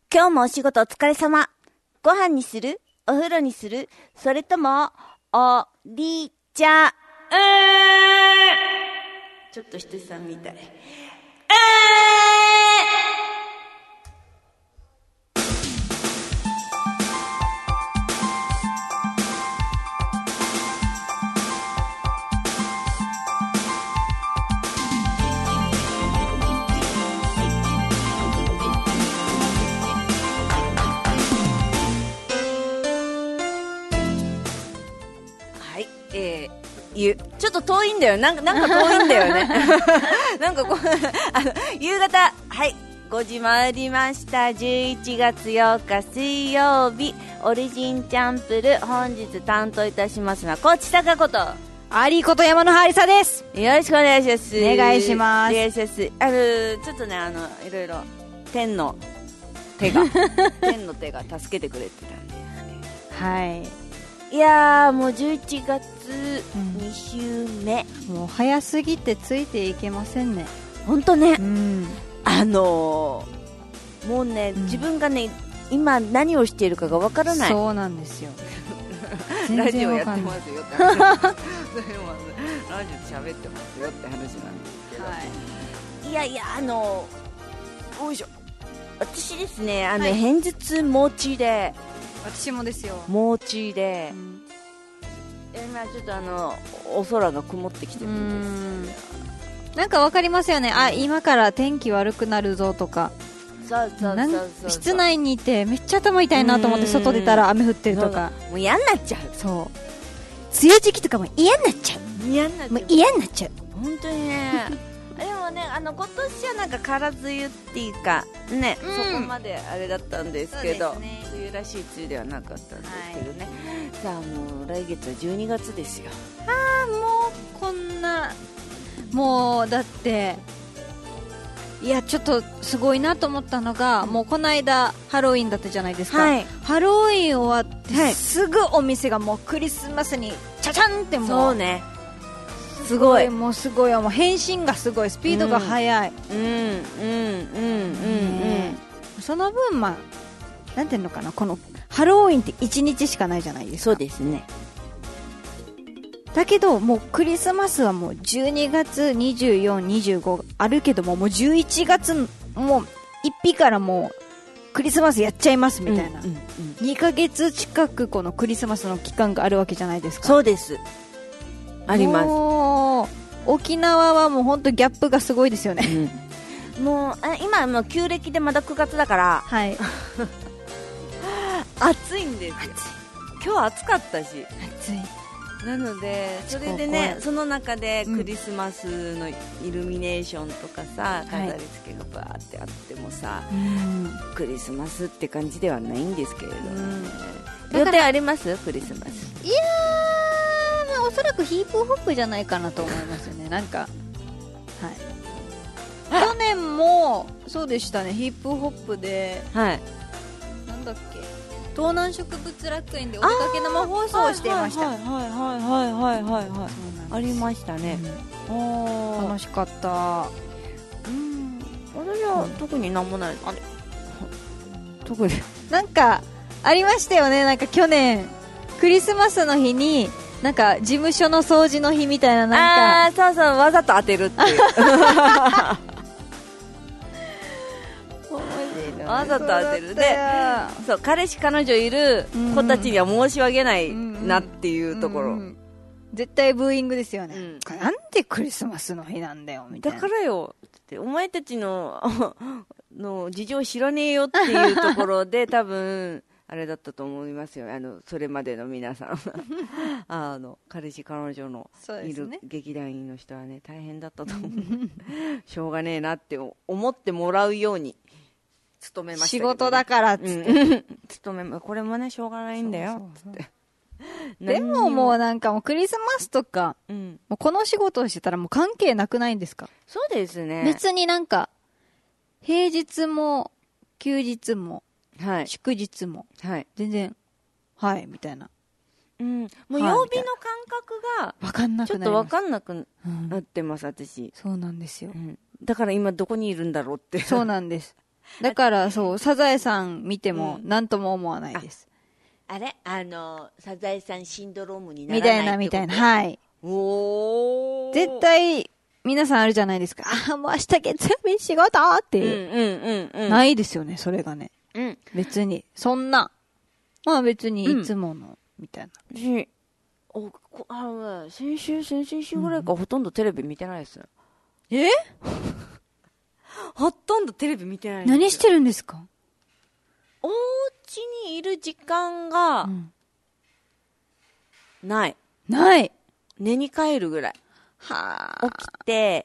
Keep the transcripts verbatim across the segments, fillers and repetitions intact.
今日もお仕事お疲れ様。ご飯にする？お風呂にする？それとも、おり茶？うーん。ちょっとひとしさんみたい。うーん。えー、ゆちょっと遠いんだよ。なんか、なんか遠いんだよね。なんかこう、あの、夕方、はい、ごじ回りました。じゅういちがつようか水曜日、オリジンチャンプル、本日担当いたしますのは、こちたかこと、 アリこと山のはりさです。 よろしくお願いします。 お願いします。 お願いします。あの、ちょっとね、あの、いろいろ、天の手が、天の手が助けてくれてたんですね。 はい。 いやーもうじゅういちがつに週目、 うん、もう早すぎてついていけませんね。 ほんとね、 うん、 あのー、もうね、うん、自分がね今何をしているかがわからない。 そうなんですよ。 ラジオやってますよって話。ラジオ喋ってますよって話なんですけど、はい、いやいやあのー、よいしょ、私ですね、あの、はい、偏頭痛持ちで、 私もですよ。 もうちで、うん、今ちょっとあのお空が曇ってきてるんです。 なんかわかりますよね。あ、今から天気悪くなるぞとか。 そうそうそうそうそう。 室内にいてめっちゃ頭痛いなと思って外出たら雨降ってるとか。 もう嫌になっちゃう。 そう。梅雨時期とかも嫌になっちゃう。 嫌になっちゃう。 もう嫌になっちゃう。 本当にね。でもね、あの今年はなんか空梅雨っていうかね、うん、そこまであれだったんですけど、ね、梅雨らしい梅雨ではなかったんですけどね、はい、さあもう来月はじゅうにがつですよ。 ああもうこんな、もうだっていやちょっとすごいなと思ったのが、うん、もうこの間ハロウィンだったじゃないですか、はい、ハロウィン終わって、はい、すぐお店がもうクリスマスにチャチャンってもう、 そうね、 すごい、もうすごい、もう返信がすごい、スピードが速い。 うん、うん、うん、うん、うん。 その分、まあ、なんていうのかな、このハロウィンっていちにちしかないじゃないですか。 そうですね。 だけど、もうクリスマスはもうじゅうにがつにじゅうよっか、にじゅうごあるけども、もうじゅういちがつ、もういっぴからもうクリスマスやっちゃいますみたいな。うんうんうん、にかげつ近くこのクリスマスの期間があるわけじゃないですか。 そうです。あります。 もう沖縄はもう本当ギャップがすごいですよね、 うん、もうあ今もう旧暦でまだくがつだから、はい、暑いんですよ。今日は暑かったし、 暑い。 なのでそれでね、その中でクリスマスのイルミネーションとかさ、うん、飾り付けがバーってあってもさ、はい、クリスマスって感じではないんですけれども、ね、うん、予定あります？クリスマス。 いやー、おそらくヒップホップじゃないかなと思いますよね。なんか、はい、去年もそうでしたね。ヒップホップで、はい、なんだっけ、東南植物楽園でお出かけ生放送をしていました。 はいはいはいはいはいはいはい、ありましたね、 うん、楽しかった。 うん、私は特になんもない。あれ、特になんかありましたよね。なんか去年クリスマスの日になんか事務所の掃除の日みたいな、なんか、あー、そうそう、わざと当てるっていうわざと当てるで、そう、彼氏彼女いる子たちには申し訳ないなっていうところ、うんうんうん、 絶対ブーイングですよね、うん、なんでクリスマスの日なんだよみたいな。 だからよってお前たちのの事情知らねえよっていうところで多分あれだったと思いますよ。あのそれまでの皆さんあの彼氏彼女のいる劇団員の人はね大変だったと思うしょうがねえなって思ってもらうように努めましたけど、ね、 仕事だからっつって、 うん、努めこれもねしょうがないんだよっつって。 でももうなんかもうクリスマスとか、うん、もうこの仕事をしてたらもう関係なくないんですか？ そうですね。 別になんか平日も休日も、はい、祝日も、はい、全然はいみたいな、 うん、もう曜日の感覚が分かんなくなります。 ちょっと分かんなくなってます、うん、私。 そうなんですよ、 うん、だから今どこにいるんだろうって。 そうなんですだからそう、サザエさん見ても何とも思わないです。 あれあの、サザエさんシンドロームにならみないたいなみたいな。はい。 おー。 絶対、皆さんあるじゃないですか。ああ、もう明日月曜日仕事っていう。 うんうんうんうん。 ないですよね、それがね。 うん。 別に。そんな。まあ別にいつもの、みたいな。 私、おこあの先週、先々週ぐらいからほとんどテレビ見てないです。 えほとんどテレビ見てないんですよ。 何してるんですか？ お家にいる時間が、ない。 ない。 寝に帰るぐらい。 はあ。起きて、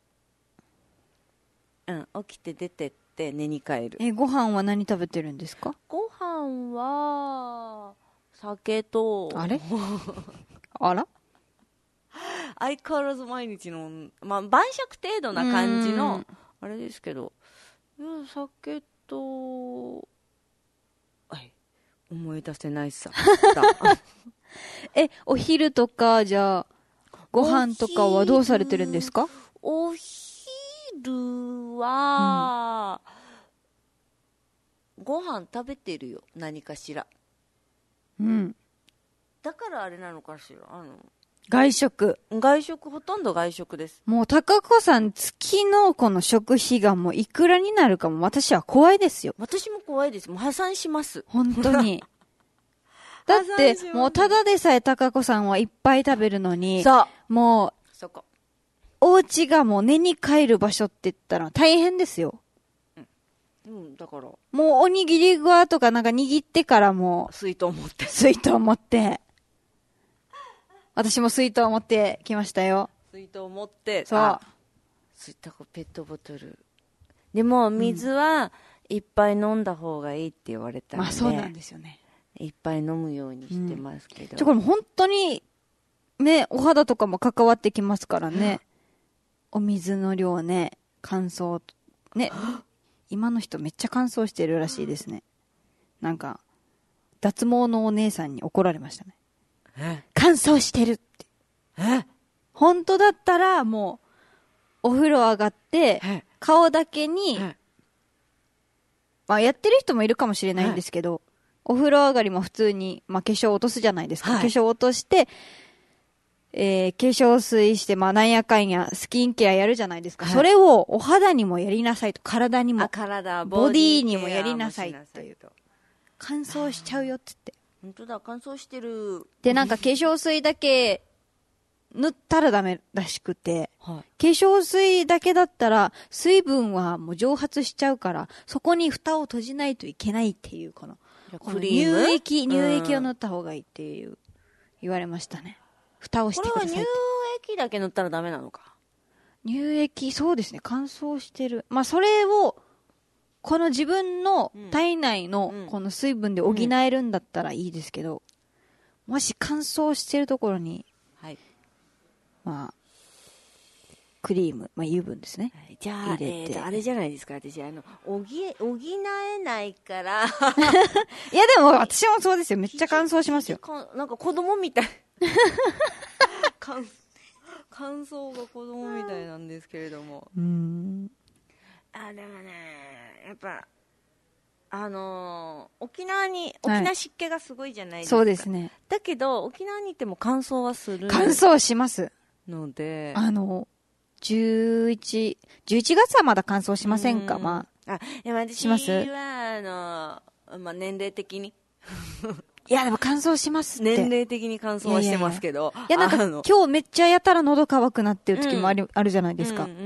うん、起きて出てって寝に帰る。 え、ご飯は何食べてるんですか？ ご飯は、酒と、 あれあら相変わらず毎日の、まあ、晩酌程度な感じの、あれですけど、いや酒と、はい、思い出せないさ。 え、お昼とか、じゃあ、ご飯とかはどうされてるんですか？ お昼は、うん、ご飯食べてるよ、何かしら。 うん。 だからあれなのかしら、あの、 外食。 外食、ほとんど外食です。 もう、高子さん、月のこの食費がもういくらになるかも私は怖いですよ。 私も怖いです。もう破産します。 本当に。だって、もうただでさえ高子さんはいっぱい食べるのに、 そう。 もう、 そこ。 お家がもう寝に帰る場所って言ったら大変ですよ。 うん。うん、だから。もうおにぎり具とかなんか握ってからもう、 水筒持って。 水筒持って。私も水筒持ってきましたよ。 水筒持って、 そう。 水筒、ペットボトル。でも、水はいっぱい飲んだ方がいいって言われたので、 まあそうなんですよね。 いっぱい飲むようにしてますけど。 うん、じゃこれも本当に、ね、お肌とかも関わってきますからね。お水の量ね、乾燥、ね。今の人めっちゃ乾燥してるらしいですね。なんか、脱毛のお姉さんに怒られましたね。乾燥してるって。 え本当だったらもう、お風呂上がって、顔だけに、まあやってる人もいるかもしれないんですけど、お風呂上がりも普通に、まあ化粧落とすじゃないですか。はい、化粧落として、えー、化粧水して、まあなんやかんやスキンケアやるじゃないですか。はい、それをお肌にもやりなさいと、体にも、 体ボディにもやりなさいっていう。乾燥しちゃうよって言って。 本当だ、乾燥してる。 で、なんか化粧水だけ塗ったらダメらしくて、 はい、 化粧水だけだったら水分はもう蒸発しちゃうから、そこに蓋を閉じないといけないっていう、この、この乳液、乳液を塗った方がいいっていう、言われましたね。蓋をしてくださいって。 これは乳液だけ塗ったらダメなのか。 乳液、そうですね、乾燥してる。まあ、それを、この自分の体内のこの水分で補えるんだったらいいですけど、もし乾燥してるところに、 はい、 まあ、クリーム、まあ油分ですね。 じゃあ、えー、あれじゃないですか、私、あの、補え、補えないから。いやでも私もそうですよ、めっちゃ乾燥しますよ。 なんか子供みたい。乾、乾燥が子供みたいなんですけれども。 うーん。 あ、でもね、やっぱ、あのー、沖縄に、沖縄湿気がすごいじゃないですか。 はい、そうですね。 だけど、沖縄に行っても乾燥はする。 乾燥します。 ので、 あの、じゅういち、じゅういちがつはまだ乾燥しませんか？まあ。あ、いや、私は、あの、まあ、年齢的に。 いや、でも乾燥しますって。 年齢的に乾燥はしてますけど。 いやいやいや、なんか、今日めっちゃやたら喉乾くなっていう時もある、うん、あるじゃないですか。 うんうんうん、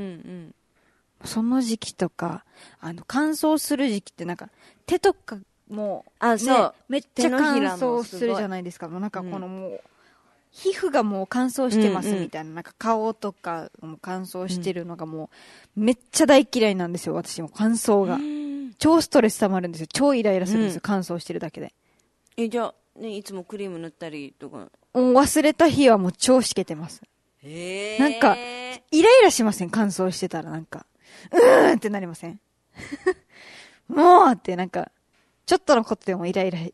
その時期とか、あの、乾燥する時期ってなんか、手とかもう、 あ、そう、ね。 めっちゃ乾燥するじゃないですか。もうなんかこのもう、うん、皮膚がもう乾燥してますみたいな、うんうん、なんか顔とかも乾燥してるのがもう、めっちゃ大嫌いなんですよ、私も乾燥が。超ストレス溜まるんですよ。超イライラするんですよ、うん、乾燥してるだけで。 え、じゃあ、ね、いつもクリーム塗ったりとか。 もう忘れた日はもう超しけてます。 へー。 なんか、イライラしません？乾燥してたらなんか。うーんってなりません？もうってなんか、ちょっとのことでもイライラ。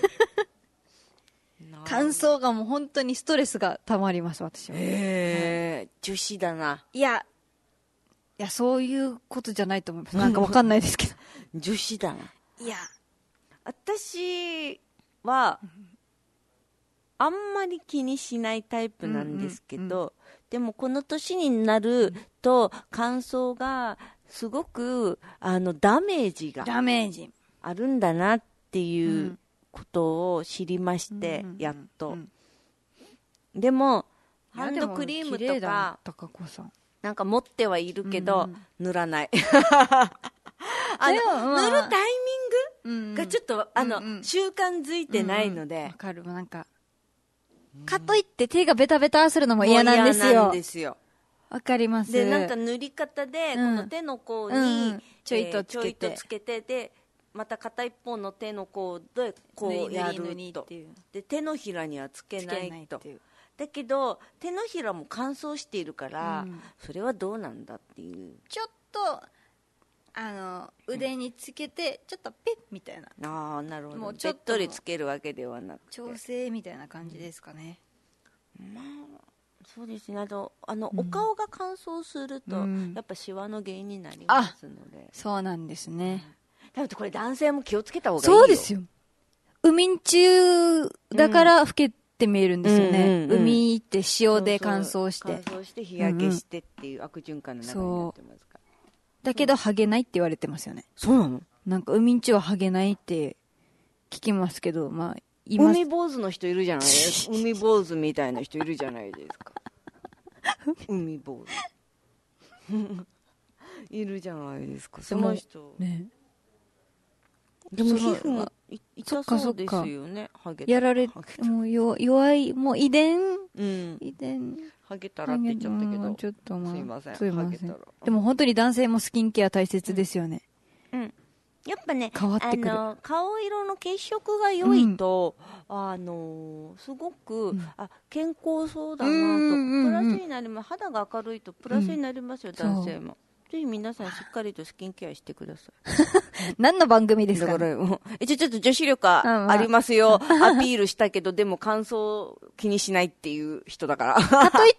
乾燥がもう本当にストレスが溜まります、私は。 へー、女子だな。 いや、 や、そういうことじゃないと思います。なんかわかんないですけど。 女子だな。 いや。 私は、あんまり気にしないタイプなんですけど、うんうんうん、でもこの年になると、乾燥がすごく、あの、ダメージがあるんだなっていうことを知りまして、うん、やっと。うんうん、でも、ハンドクリームとか、なんか持ってはいるけど、うんうん、塗らない。あの、まあ、塗るタイミングがちょっと、うんうん、あの、うんうん、習慣づいてないので。わ、 うんうん、かる。なんか、かといって手がベタベタするのも嫌なんですよ。 嫌なんですよ。 わかります。 で、なんか塗り方で、うん、この手の甲に、うんうん、 ちょいとつけて、 えー、ちょいとつけて、で、また片一方の手の甲で、こうやると。で、手のひらにはつけないと。だけど手のひらも乾燥しているから、うん、それはどうなんだっていう。 ちょっとあの腕につけて、うん、ちょっとピッみたいな。 ああ、なるほど。もうちょっとべっとりつけるわけではなくて調整みたいな感じですかね。 まあそうですね。あとあの、うん、お顔が乾燥すると、うん、やっぱシワの原因になりますので。 そうなんですね。 だってこれ男性も気をつけた方がいいよ。 そうですよ。ウミン中だから老けって見えるんですよね、うんうんうん、海って塩で乾燥してそうそう乾燥して日焼けしてっていう悪循環の中になってますから、 うんうん、だけどハゲないって言われてますよね。 そうなの？ なんか海んちはハゲないって聞きますけど、まあ今海坊主の人いるじゃないですか。海坊主みたいな人いるじゃないですか。海坊主いるじゃないですか。その人ね。でも皮膚も痛そうですよね。ハゲやられもうよ弱いもう遺伝、 うん、 遺伝ハゲたらって言っちゃったけど、 ちょっと、まあ、 すいません。 すいません。でも本当に男性もスキンケア大切ですよね。 うん。うん、やっぱね、 変わってくる。 あの顔色の血色が良いと、うん、あのすごく、うん、あ健康そうだなと、プラスになります。肌が明るいとプラスになりますよ、うん、男性も。ぜひ皆さんしっかりとスキンケアしてください。 何の番組ですか、ね、 だからえちょ、ちょっと女子力ありますよ、うんまあ、アピールしたけど、でも乾燥気にしないっていう人だから。 かといって、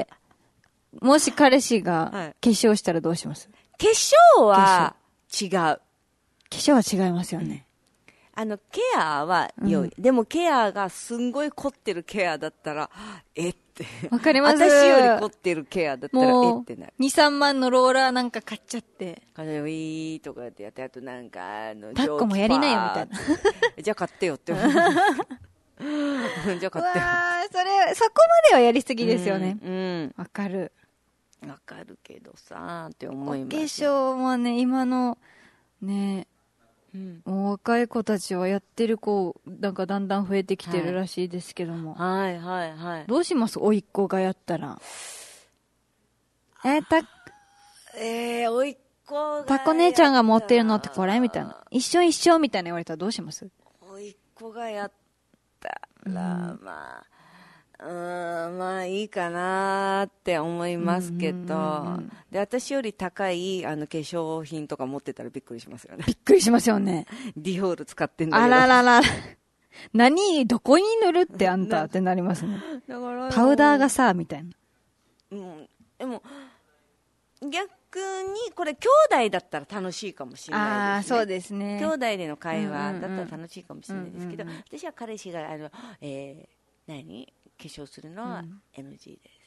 もし彼氏が化粧したらどうします？ 化粧は違う。化粧は違いますよね。 あの、ケアは良い。うん、でもケアがすんごい凝ってるケアだったら、えって。 わかります。 私より凝ってるケアだったら、えってなる。 に、さんまんのローラーなんか買っちゃって。 かわいいとかやってやって、あとなんか、あの、 タッコもやりなよみたいな。 じゃあ買ってよって思う。じゃあ買ってよ。 うわー、それ、そこまではやりすぎですよね。 うん。 わ、うん、かる。 わかるけどさーって思います。 お化粧もね、今の、ね、うん、もう若い子たちはやってる子なんかだんだん増えてきてるらしいですけども、 はい、はいはいはい。 どうします？おいっ子がやったら。えー、たえー、おいっ子がタコ姉ちゃんが持ってるのってこれみたいな、一緒一緒みたいな言われたらどうします？ おいっ子がやったら、うん、まあうーんまあいいかなって思いますけど、うんうんうん、で私より高いあの化粧品とか持ってたらびっくりしますよね。 びっくりしますよね。 ディオール使ってんだけど、 あららら何どこに塗るってあんたってなりますね。だからパウダーがさみたいな、 うん、でも逆にこれ兄弟だったら楽しいかもしれないですね。 ああそうですね。 兄弟での会話だったら楽しいかもしれないですけど、うんうんうん、私は彼氏があの、えー、何化粧するのは エヌジー です、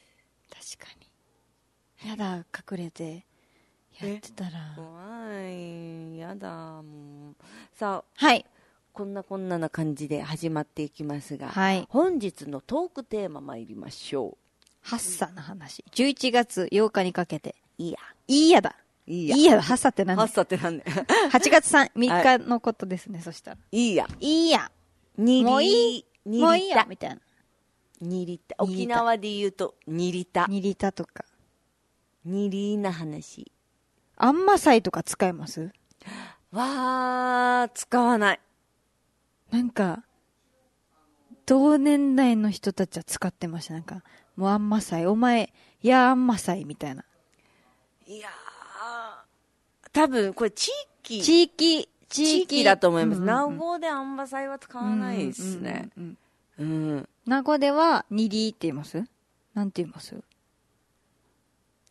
うん、確かに。やだ隠れてやってたら怖い。やだもう。さあ、 はい、 こんなこんなな感じで始まっていきますが、 はい、 本日のトークテーマ参りましょう。 ハッサの話。じゅういちがつようかにかけて。 いいやいいやだいいやいいやだ。ハッサって何？ ハッサって何？ はちがつみっかのことですね。そしたらいいやいいやにりもういいもういいやみたいな。 にりた沖縄で言うとにりたにりたとかにりな話。 あんまさいとか使います？ わー使わない。 なんか同年代の人たちは使ってました。なんかもうあんまさいお前いやあんまさいみたいな。 いやー多分これ地域地域地域だと思います。名護、うんうん、であんまさいは使わないですね。 うんうんうんうん、名護ではにりって言います？なんて言います？ あ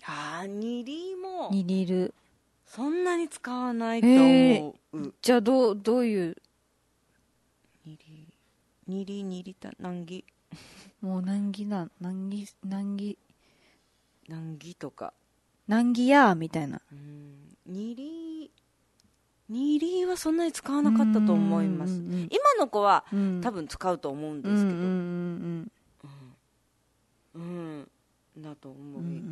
あー、にリーもにリル。 そんなに使わないと思う。 えー、じゃあどう、どういうにリー、にリー、にリタ、何ギもう何ギな、何ギ、何ギ、 何ギとか。 何ギやーみたいな。 うん、にリー、にリーはそんなに使わなかったと思います。今の子は、うん、多分使うと思うんですけど。うんうんうんうん。うん。だと思います。うんうんうん、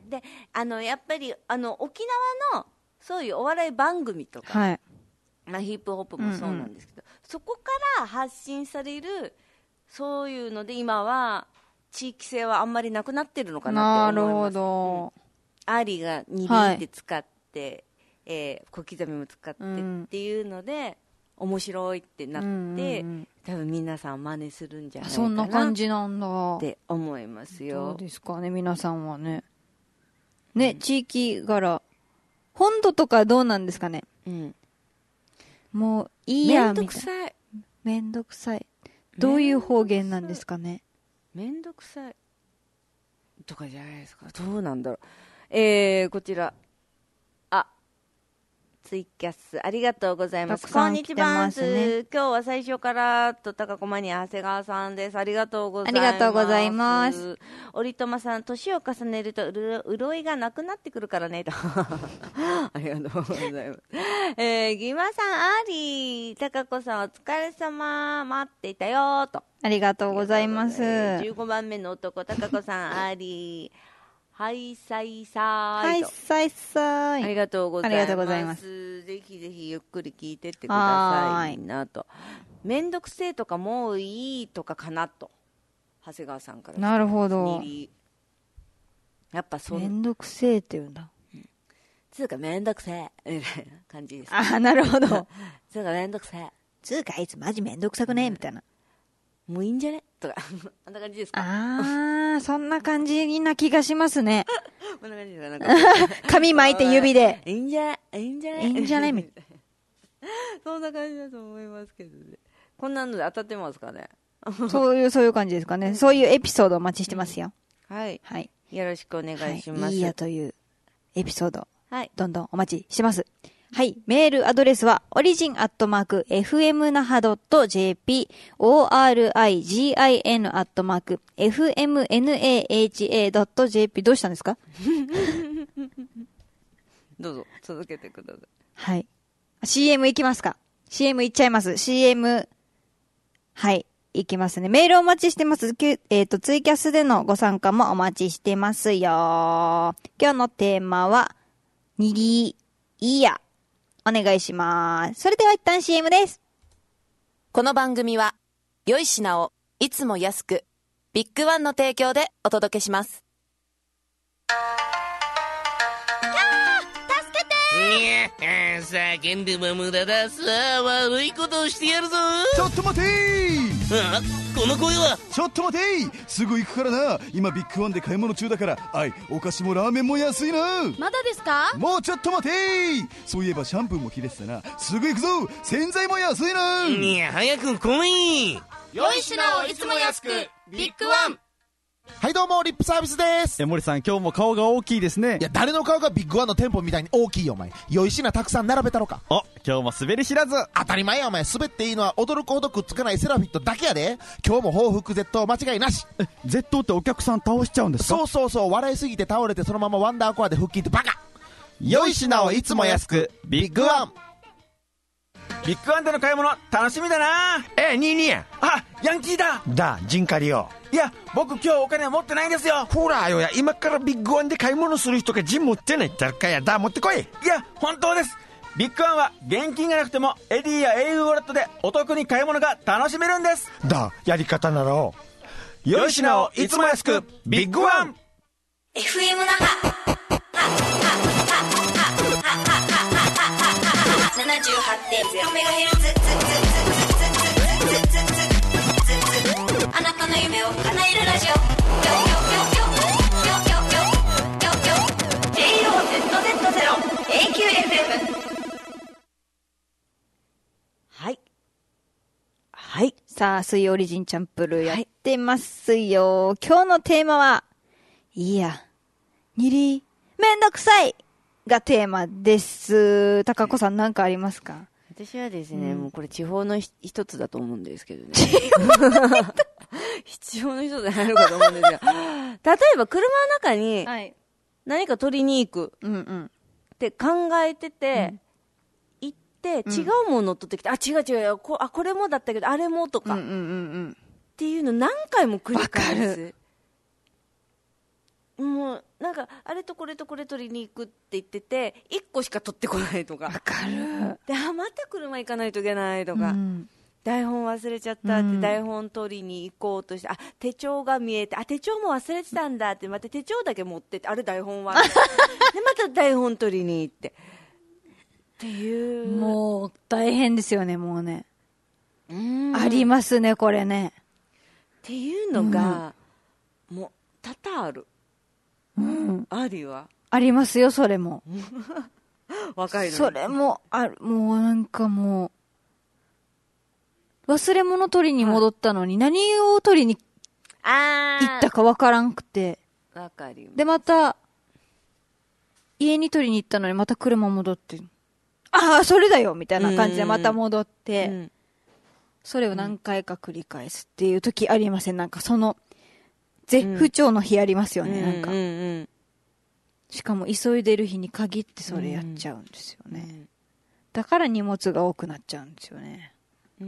で、あの、やっぱり、あの、沖縄の、そういうお笑い番組とか、はい、まあ、ヒップホップもそうなんですけど、うんうん、そこから発信される、そういうので、今は、地域性はあんまりなくなってるのかなって思います。なるほど。うん、アーリーがにリーって使って、はい、えー、小刻みも使ってっていうので、うん、面白いってなって、うんうんうん、多分皆さん真似するんじゃないかな。そんな感じなんだって思いますよ。 どうですかね、皆さんはね。ね、うん、地域柄。本土とかどうなんですかね。うん。もういいやみたいな。めんどくさい。めんどくさい。どういう方言なんですかね。 めんどくさい。とかじゃないですか。どうなんだろう。えー、こちら。ツイキャスありがとうございます。こんにちは、ね、今日は最初からと高駒に長谷川さんです。ありがとうございます。 ありがとうございます。 折友さん、年を重ねると潤いがなくなってくるからねとありがとうございます。えー、ギマさん、アーリー、高子さんお疲れ様、待っていたよと。 ありがとうございます。 じゅうごばんめの男、高子さん、アーリー。はいさいさーい。はいさいさーい。 ありがとうございます。ありがとうございます。ぜひぜひゆっくり聞いてってくださいなと。めんどくせえとかもういいとかかなと。長谷川さんから。 なるほど。 やっぱそう。 めんどくせえって言うんだ。 うん、つうかめんどくせえみたいな感じです。 ああ、なるほど。 つうかめんどくせえ。 つうかあいつマジめんどくさくね、うん、みたいな。 もういいんじゃねとかあんな感じですか。 ああ、そんな感じな気がしますね。 こんな感じですか。なんか髪巻いて指で。 いいんじゃねいいんじゃねいいんじゃねみたいな。そんな感じだと思いますけどね。こんなので当たってますかね。 そういう、そういう感じですかね。そういうエピソードお待ちしてますよ。 うん、はい。はい。よろしくお願いします。 はい、いいやというエピソード。はい。どんどんお待ちしてます。はい。メールアドレスは、オリジンアットマーク、エフエムナハドットジェーピー、オーアールアイジーアイエヌアットマーク、エフエムエヌエーエイチエードットジェーピー、どうしたんですかどうぞ、続けてください。 はい。シーエム 行きますか ?シーエム 行っちゃいます。シーエム、はい。行きますね。メールお待ちしてます。えっと、ツイキャスでのご参加もお待ちしてますよ。今日のテーマは、にぎいや。お願いします。それでは一旦 シーエム です。 この番組は、良い品をいつも安く、ビッグワンの提供でお届けします。 いや、叫んでも無駄だ。さあ、悪いことをしてやるぞ。 ちょっと待てー。 あ、この声は。 ちょっと待てー。すぐ行くからな。今ビッグワンで買い物中だから。あい、お菓子もラーメンも安いな。 まだですか？ もうちょっと待てー。そういえばシャンプーも切れてたな。すぐ行くぞ。洗剤も安いな。 いや、早く来い。 良い品をいつも安く、ビッグワン。 はいどうも、リップサービスです。 え、森さん、今日も顔が大きいですね。 いや、誰の顔がビッグワンの店舗みたいに大きいよ、お前。良い品たくさん並べたのか。 お、今日も滑り知らず。 当たり前や、お前。滑っていいのは驚くほどくっつかないセラフィットだけやで。今日も報復絶倒間違いなし。 え、絶倒ってお客さん倒しちゃうんですか？ そうそうそう、笑いすぎて倒れてそのままワンダーコアで腹筋ってバカ。 良い品をいつも安く、ビッグワン。ビッグワンでの買い物楽しみだな。 え、ニーニーや。 あ、ヤンキーだ。 だ、ジンカリよ。 いや、僕今日お金持ってないんですよ。 ほらよや、今からビッグワンで買い物する人がジン持ってないったらかや。だ、持ってこい。 いや、本当です。ビッグワンは現金がなくてもエディや エーユー ウォレットでお得に買い物が楽しめるんです。 だ、やり方なら良い品をいつも安く、ビッグワン。 エフエム 那覇 ななじゅうはちてんゼロ メガヘルツ、あなたの夢を叶えるラジオ、 ジェイオーゼットゼットゼロ エーキューエフエム。 はいはい。 さあ、水曜オリジンチャンプルーやってますよ、はい、今日のテーマは、いいや二里、めんどくさいがテーマです。高子さんなんかありますか？ 私はですね、うん、もうこれ地方の一つだと思うんですけどね。地方の人じゃないのかと思うんですよ。例えば車の中に何か取りに行くって考えてて、うん、行って違うものを取ってきて、うん、あ、違う違うこ、あ、これもだったけど、あれもとか、うんうんうん、っていうの何回も繰り返す。もうなんかあれとこれとこれ取りに行くって言ってていっこしか取ってこないとか。 わかる。 で、あ、また車行かないといけないとか、うん、台本忘れちゃったって台本取りに行こうとして、うん、あ、手帳が見えて、あ、手帳も忘れてたんだって、また手帳だけ持ってって、あれ台本はでまた台本取りに行ってっていう、 もう大変ですよね。もうね、うん、ありますねこれねっていうのが、うん、もう多々ある。 うん、 ありはありますよ。それも若いのにそれもある。もうなんかもう忘れ物取りに戻ったのに、はい、何を取りに行ったかわからんくて、 わかります。 でまた家に取りに行ったのにまた車戻って、ああそれだよみたいな感じでまた戻って、うん、それを何回か繰り返すっていう時ありません？なんかその絶不調の日ありますよね、うん、なんか、うんうんうん、しかも急いでる日に限ってそれやっちゃうんですよね、うん、だから荷物が多くなっちゃうんですよね、うん、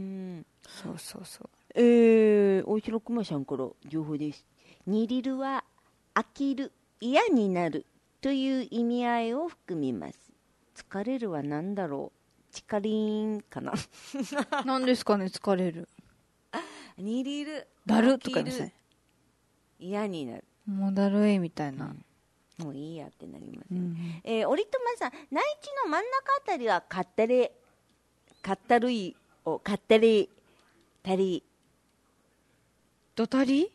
そうそうそう。 えー、大広くまさんから情報です。にりるは飽きる、嫌になるという意味合いを含みます。疲れるは何だろう、チカリーンかな何ですかね、疲れる。 にりる、 だるとかですね、 嫌になる、 もうだるいみたいな、 うん、もういいやってなりますね、うんえー、おりとまさん、内地の真ん中あたりはかったれかったるいをかったりたりどたり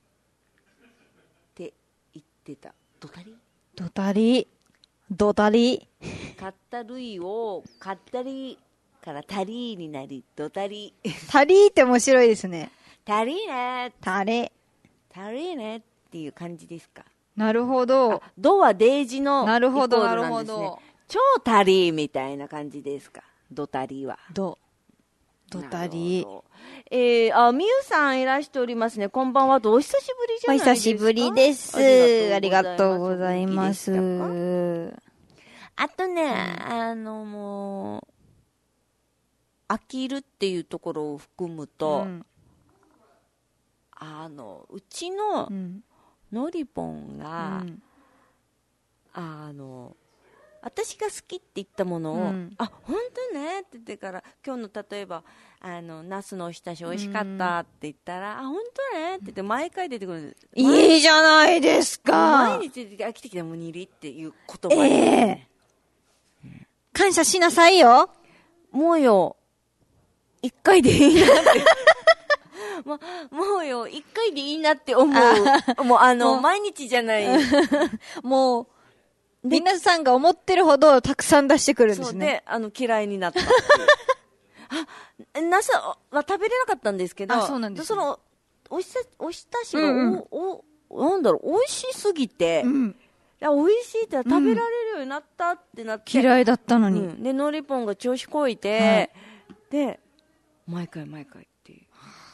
って言ってた。どたりどたりどたりかったるいをかったりからたりになりどたりたりって面白いですね。 たりねたれたりねっていう感じですか。 なるほど。 どはデイジのなるほど、 イコールなんですね。なるほど。超たりみたいな感じですか。どたりは。 ど。どたり。 えー、あ、みゆさんいらしておりますね。こんばんはと、お久しぶりじゃないですか。 お久しぶりです。ありがとうございます。 あとね、うん、あのもう、飽きるっていうところを含むと、うん、あの、うちの、のりぽんが、うん、あの、私が好きって言ったものを、うん、あ、本当ねって言ってから、今日の例えば、あの、ナスのおひたし美味しかったって言ったら、うん、あ、本当ねって言って毎回出てくるんです。 いいじゃないですか。 毎日飽きてきたもにりっていう言葉、ね。 ええーうん、感謝しなさいよ。 もうよ、一回でいいなって。も, もうよ、一回でいいなって思う。もうあの、毎日じゃない。 もう、皆さんが思ってるほどたくさん出してくるんですね。 そうで、あの、嫌いになったっていう。あ、ナスは食べれなかったんですけど、 あ、そうなんですね、 その、おひた、おひたしがお、うんうん、お、お、なんだろう、美味しすぎて、うん、いや、美味しいって食べられるようになったってなって。 うん、嫌いだったのに。うん、 で、ノリポンが調子こいて、はい、で、毎回毎回っていう。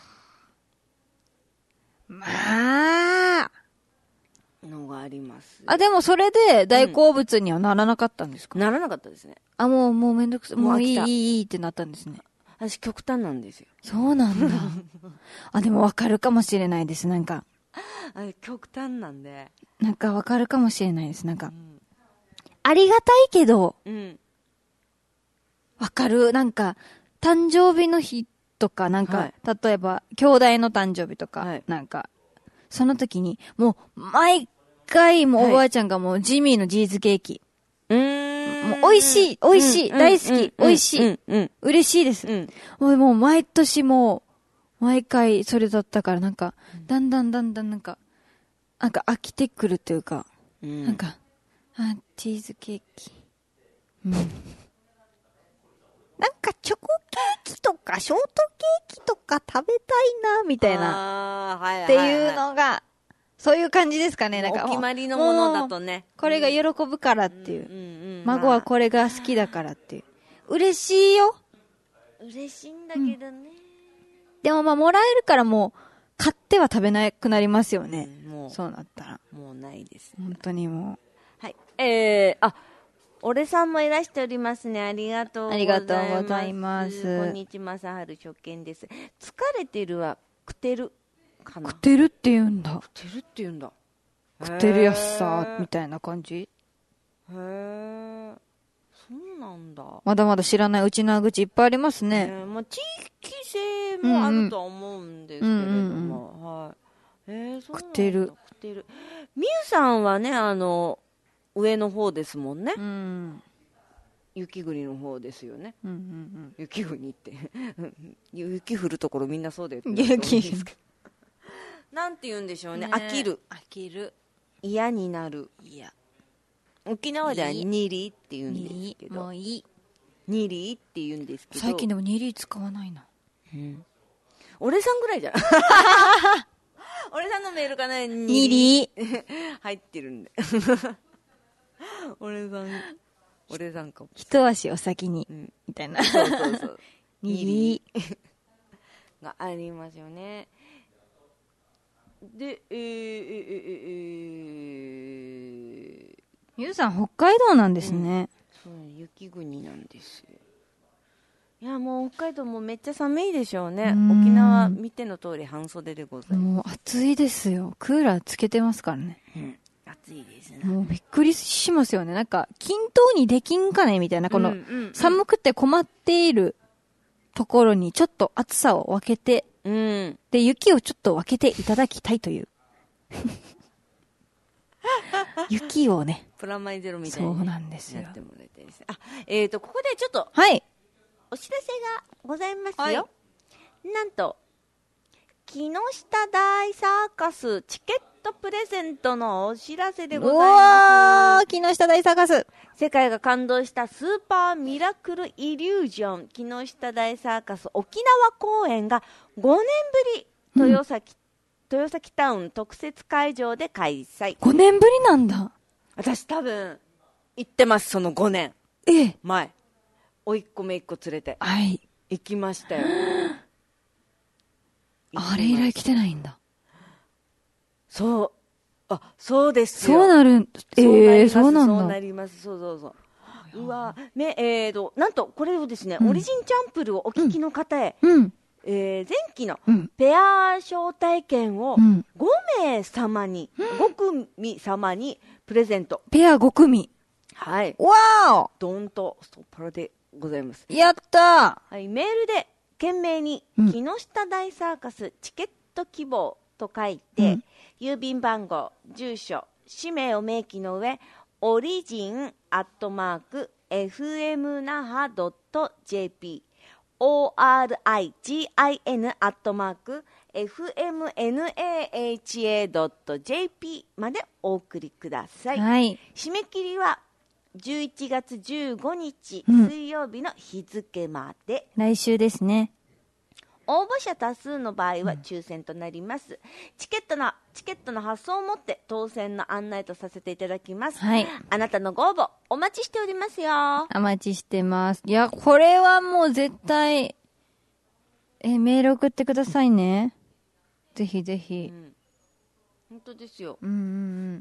まあ、 のがあります。 あ、でもそれで大好物にはならなかったんですか？ うん、ならなかったですね。 あ、もう、もうめんどくさい。もういい、いい、いいってなったんですね。 私極端なんですよ。 そうなんだ。あ、でもわかるかもしれないです。なんか。 あれ極端なんで。 なんかわかるかもしれないです。なんか。うん、ありがたいけど、うん、わかる。なんか、誕生日の日とか、なんか、はい、例えば、兄弟の誕生日とか、はい、なんか、その時に、もう、毎回、もうおばあちゃんがもう、ジミーのチーズケーキ。うーん。もう、美味しい、美味しい、大好き、美味しい、嬉しいです。もう、もう、毎年もう、毎回、それだったから、なんか、だんだんだんだん、なんか、なんか飽きてくるっていうか、なんか、あ、チーズケーキ。うん。なんか、チョコケーキとか、ショートケーキとか食べたいな、みたいな。っていうのが、 そういう感じですかね。なんかお決まりのものだとね。 これが喜ぶからっていう。 うんうんうん、 孫はこれが好きだからっていう。嬉しいよ。 嬉しいんだけどね。うん、 でもまあ、もらえるからもう、買っては食べなくなりますよね。 うん、もうそうなったら。 もうないです、ね。 本当にもう。はい。えー、あ、俺さんもいらしておりますね。ありがとうございます。 ありがとうございます。 こんにちは、正治初見です。疲れてるは、くてるかな。 くてるって言うんだ。 くてるって言うんだ。 くてるやすさ、みたいな感じ。 へー。そうなんだ。 まだまだ知らないうちな口いっぱいありますね。 えー、まあ、地域性もあるとは思うんですけれども。うんうんうん、はい。えー、そうなんだ。 くてる。 くてる。みゆさんはね、あの、上の方ですもんね。 うん。 雪国の方ですよね。 うんうんうん、 雪国って。雪降るところみんなそうだよ。 雪。 なんて言うんでしょうね。 ね飽きる。 飽きる。 嫌になる。 嫌。 沖縄ではニリって言うんですけど。 もういい。 ニリって言うんですけど。 最近でもニリ使わないな。 うん。俺さんぐらいじゃん。俺さんのメールかな、 ニリ。 入ってるんで。俺さん、俺さんかも。 一足お先に、 うん、 みたいな。 そうそうそう。 ニリ。 がありますよね。で、えー、えー、えー、えー、 ゆうさん、北海道なんですね。 うん、そう、雪国なんですよ。いや、もう北海道もめっちゃ寒いでしょうね。沖縄見ての通り半袖でございます。 もう暑いですよ。クーラーつけてますからね。 うん、暑いですね。 もうびっくりしますよね。なんか、均等にできんかねみたいな、この、寒くて困っているところにちょっと暑さを分けて、 うん、 で、雪をちょっと分けていただきたいという。雪をね。 プラマイゼロみたいに、ね、 そうなんですよ。 やってもらいたいですね。あ、えーと、ここでちょっと。 はい。 お知らせがございますよ。 はい、 なんと、木下大サーカスチケットプレゼントのお知らせでございます。うわー、木下大サーカス。 世界が感動したスーパーミラクルイリュージョン木下大サーカス沖縄公演がごねんぶり豊崎、うん、豊崎タウン特設会場で開催。 ごねんぶりなんだ。 私多分行ってます、そのごねん。 ええ。 前。おいっ子めいっ子連れて。 はい。 行きましたよ。 あれ以来来てないんだ。 そう。あ、そうですよ。そうなる。ええー、そうなんだ。 そうなります。そうそうそう。うわ、ね、えーと、なんと、これをですね、うん、オリジンチャンプルをお聞きの方へ、 うん、 えー、前期のペア招待券をごめい様に、うん、ごくみ様にプレゼント。 ペアごくみ。 はい。 わーおドンとストッパラでございます。 やったー。はい、メールで懸命に、うん、木下大サーカスチケット希望と書いて、うん、郵便番号、住所、氏名を明記の上、オリジンアットマーク エフエムナハドットジェーピー オーアールアイジーアイエヌ アットマーク エフエムエヌエーエイチエードットジェーピー までお送りください。 はい、 締め切りはじゅういちがつじゅうごにち、うん、水曜日の日付まで。 来週ですね。 応募者多数の場合は抽選となります、うん、チケットのチケットの発送をもって当選の案内とさせていただきます、 はい、 あなたのご応募お待ちしておりますよ。 お待ちしてます。いや、これはもう絶対えメール送ってくださいね。ぜひぜひ、うん、 本当ですよ。 うんうんうん。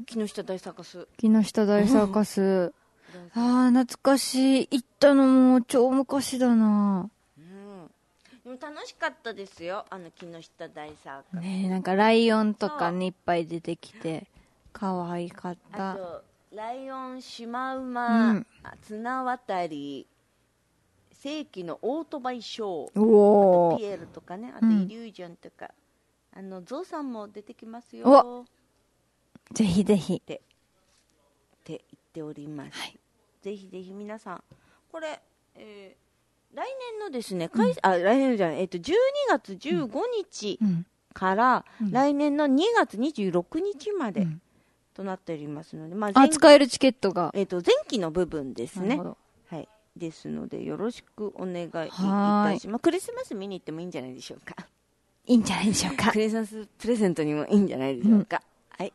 木下大サーカス木下大サーカスああ、懐かしい。行ったのも超昔だな。 でも楽しかったですよ、あの木下大サーカスね。え、なんかライオンとかねいっぱい出てきて可愛かった。 あとライオン、シマウマ、うん、綱渡り、世紀のオートバイショー、 おあとピエールとかね、あとイリュージョンとか、うん、あのゾウさんも出てきますよ。 ぜひぜひってって言っております、はい、ぜひぜひ皆さんこれ、えー来年のですね、うん、あ来年じゃない、えっと、じゅうにがつじゅうごにちから、うん、来年のにがつにじゅうろくにちまでとなっておりますので、まあ、 あ使えるチケットが、 えっと、前期の部分ですね。はい、ですのでよろしくお願いいたします。まあ、クリスマス見に行ってもいいんじゃないでしょうか。 いいんじゃないでしょうか。 クリスマスプレゼントにもいいんじゃないでしょうか。うん、はい。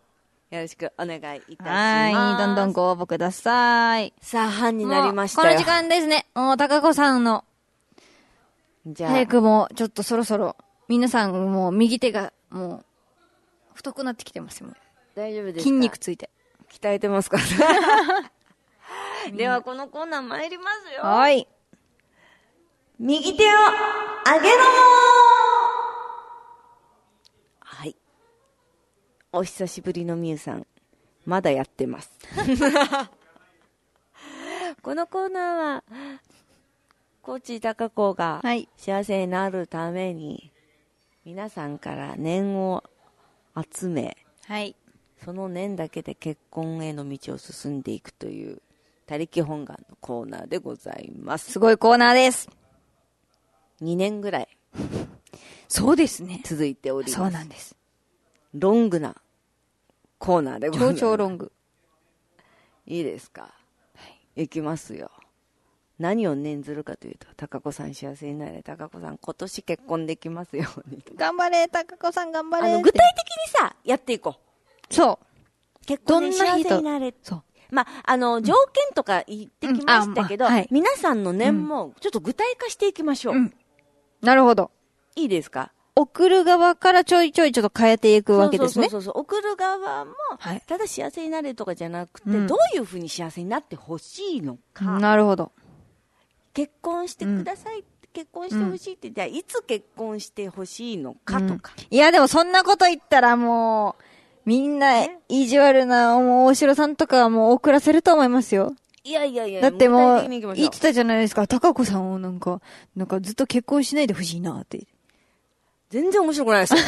よろしくお願いいたします。 はい。どんどんご応募ください。 さあ、半になりましたよ。 もうこの時間ですね。もう、高子さんの、 じゃあ、 早くもう、ちょっとそろそろ、皆さんもう右手が、もう、太くなってきてますよ。 大丈夫ですか？ 筋肉ついて。 鍛えてますから。では、このコーナー参りますよ。 はい。 右手を上げろ。はい。お久しぶりのみゆさん、まだやってます。このコーナーは、コーチ高子が幸せになるために、皆さんから念を集め、 はい。 その念だけで結婚への道を進んでいくという、他力本願のコーナーでございます。 すごいコーナーです。 にねんぐらい。 そうですね。 続いております。 そうなんです。 ロングなコーナーでございます。 超超ロング。 いいですか？はい。いきますよ。何を念ずるかというと、高子さん幸せになれ、高子さん今年結婚できますように。 頑張れ、高子さん頑張れ。 あの、具体的にさ、やっていこう。そう。 結婚で幸せになれ。 そう。 まあ、あの、条件とか言ってきましたけど、うんうんまあはい、皆さんの念もちょっと具体化していきましょう。うん、 なるほど。 いいですか？ 送る側からちょいちょいちょっと変えていくわけですね。 そうそうそうそう。送る側も、はい、ただ幸せになれとかじゃなくて、うん、どういうふうに幸せになってほしいのか。 なるほど。 結婚してくださいって、うん、結婚してほしいって、じゃあいつ結婚してほしいのかとか、 うん。いやでもそんなこと言ったらもう、みんな意地悪な、もう大城さんとかはもう送らせると思いますよ。 いやいやいや。 だってもう、言ってたじゃないですか。高子さんをなんか、なんかずっと結婚しないでほしいなって。 全然面白くないですよ。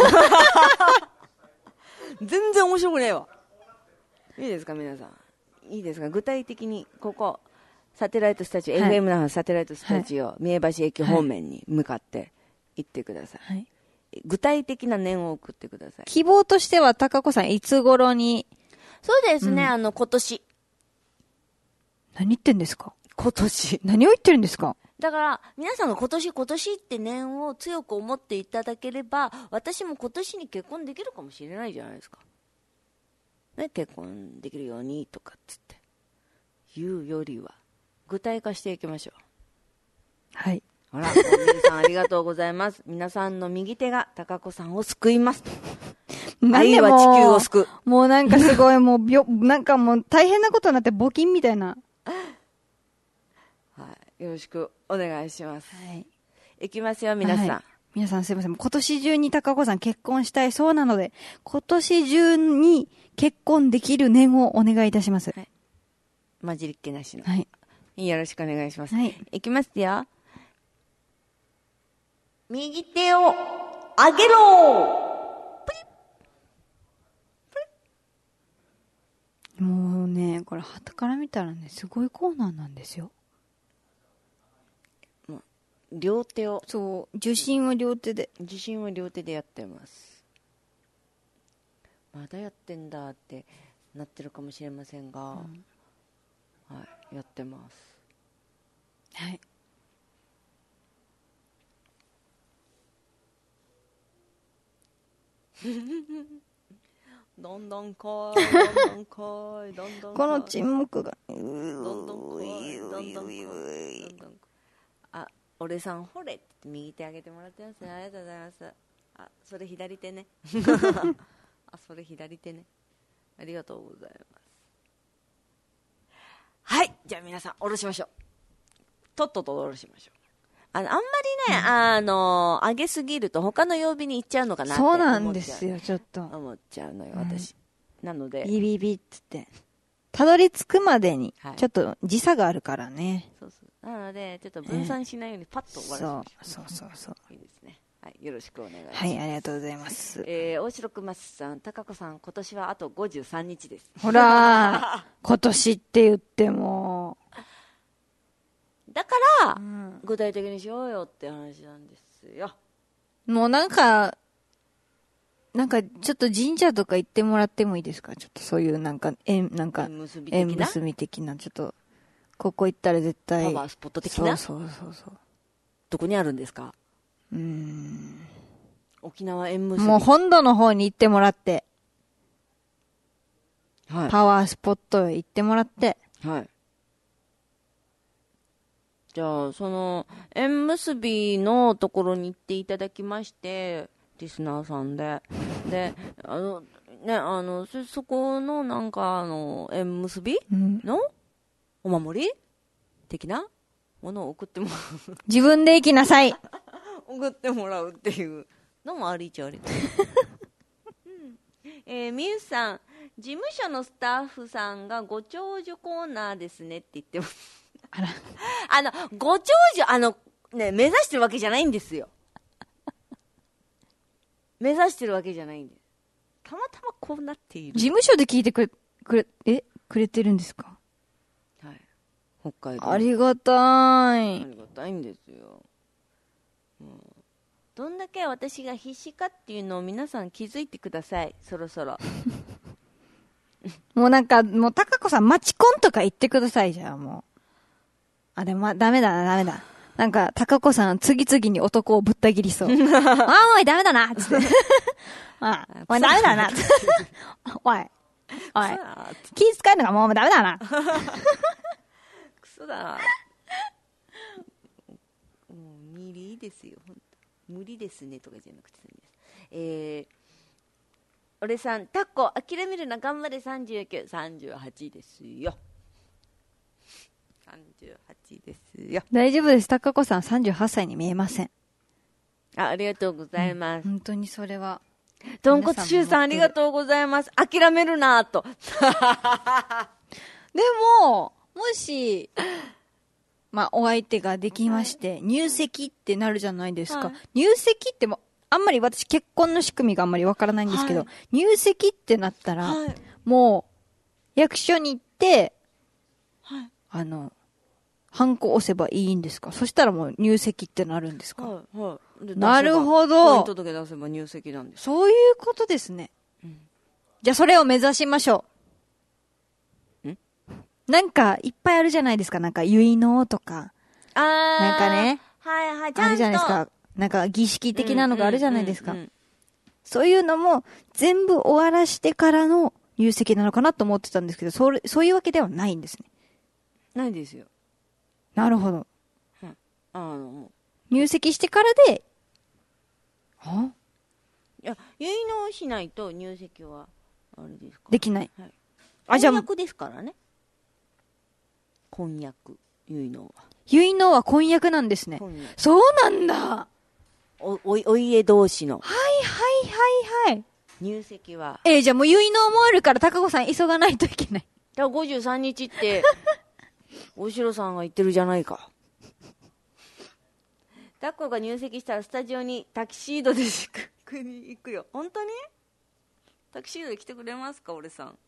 全然面白くないわ。いいですか皆さん。いいですか具体的に、ここ、サテライトスタジオ、はい、エフエム 那覇サテライトスタジオ、はい、三重橋駅方面に向かって行ってください。はい、具体的な念を送ってください。 希望としては高子さんいつ頃に？ そうですね、うん、あの、今年。 何言ってんですか？ 今年。 何を言ってるんですか？ だから、皆さんが今年今年って念を強く思っていただければ、私も今年に結婚できるかもしれないじゃないですか。ね、結婚できるようにとかっつって。言うよりは、具体化していきましょう。 はい。 あら、皆さんありがとうございます。皆さんの右手が高子さんを救います。愛は地球を救う。もうなんかすごいもうびょ、なんかもう大変なことになって募金みたいな。 はい。よろしくお願いします。はい。いきますよ、皆さん。はい、 皆さんすいません。今年中に高子さん結婚したいそうなので、今年中に結婚できる念をお願いいたします。はい。 混じりっけなしの。 はい。 よろしくお願いします。 はい。 いきますよ。右手を上げろプリップリッもうね、これ旗から見たらね、すごいコーナーなんですよ。 もう両手を。 そう、受信は両手で。 受信は両手でやってます。まだやってんだってなってるかもしれませんが、うん、はい、やってます。 はい。 どんどん来い、どんどん来い、どんどん来い。 この沈黙が。 どんどん来い、どんどん来い、どんどん来い。あ、俺さんほれって右手上げてもらってますね。ありがとうございます。あ、それ左手ね。あ、それ左手ね。ありがとうございます。はい、じゃあ皆さん下ろしましょう。とっとと下ろしましょう。あの、あんまりね、うん、あの、上げすぎると他の曜日に行っちゃうのかなって思っちゃう。 そうなんですよ、ちょっと。 思っちゃうのよ、私。うん、なので。 ビビビっつって。たどり着くまでに、ちょっと時差があるからね。 そうそう。なので、ちょっと分散しないようにパッと終わらせましょう。 そうそうそう。 いいですね。はい、よろしくお願いします。 はい、ありがとうございます。 えー、大城くまさん、高子さん、今年はあとごじゅうさんにちです。 ほらー、今年って言っても。 だから、うん、具体的にしようよって話なんですよ。 もうなんか、なんかちょっと神社とか行ってもらってもいいですか？ちょっとそういうなんか、縁、なんか、縁結び的な、縁結び的な、ちょっと、ここ行ったら絶対。 パワースポット的な？ そうそうそうそう。 どこにあるんですか？ うーん。 沖縄縁結び。 もう本土の方に行ってもらって。 はい、 パワースポットへ行ってもらって。 はい。じゃあ、その、縁結びのところに行っていただきまして、リスナーさんで。で、あの、ね、あの、そ、そこのなんか、あの、縁結びの、うん、お守り的なものを送ってもらう。 自分で行きなさい。 送ってもらうっていうのもありっちゃあり。うん、えー、みゆさん、事務所のスタッフさんがご長女コーナーですねって言ってます。 あら。 あの、ご長女、あの、ね、目指してるわけじゃないんですよ。目指してるわけじゃないんです。たまたまこうなっている。 事務所で聞いてくれ、くれ、え、くれてるんですか？ はい。北海道。 ありがたい。 ありがたいんですよ。うん、どんだけ私が必死かっていうのを皆さん気づいてください。そろそろ。 もうなんか、もう、たかこさん、マチコンとか言ってください、じゃあもう。あ、でも、ま、ダメだな、ダメだ。なんか、たかこさん、次々に男をぶった切りそう。あー、おい、ダメだな、つって。あ、おい、ダメだな、つって。おい、おい、気使えるのがもうダメだな。 クソだな。もう、無理ですよ、ほんと。無理ですね、とかじゃなくていいです。えー、俺さん、タッコ、諦めるな、頑張れさんじゅうきゅう、さんじゅうはちですよ。さんじゅうはちですよ。 大丈夫です。たかこさんさんじゅうはっさいに見えません。 あ、ありがとうございます。 うん、本当にそれは。 とんこつしゅうさんありがとうございます。諦めるなぁと。 でも、もし、まあ、お相手ができまして、はい、入籍ってなるじゃないですか。はい、入籍っても、あんまり私結婚の仕組みがあんまりわからないんですけど、はい、入籍ってなったら、はい、もう、役所に行って、はい、あの、ハンコ押せばいいんですか？そしたらもう入籍ってなるんですか？はいはい、なるほど。 婚姻届出せば入籍なんです。 そういうことですね。うん、じゃあそれを目指しましょう。ん？なんかいっぱいあるじゃないですか。なんか結納とか。あー。なんかね。 はいはい。ちゃんとあるじゃないですか。なんか儀式的なのがあるじゃないですか。そういうのも全部終わらしてからの入籍なのかなと思ってたんですけど、それ、そういうわけではないんですね。 ないですよ。 なるほど。 うん、あの入籍してからで、 はいや、結納しないと入籍はあれですか？ できない。 はい、あ、婚約ですからね。婚約、結納は。 結納は婚約なんですね。そうなんだ。 お、おい、お家同士の。 はいはいはいはい。 入籍は。 えー、じゃあもう結納もあるから高子さん急がないといけない。 だからごじゅうさんにちって、おしろさんが言ってるじゃないか。タッコが入籍したらスタジオにタキシードで行くに行くよ。本当に？タキシードで来てくれますか、俺さん。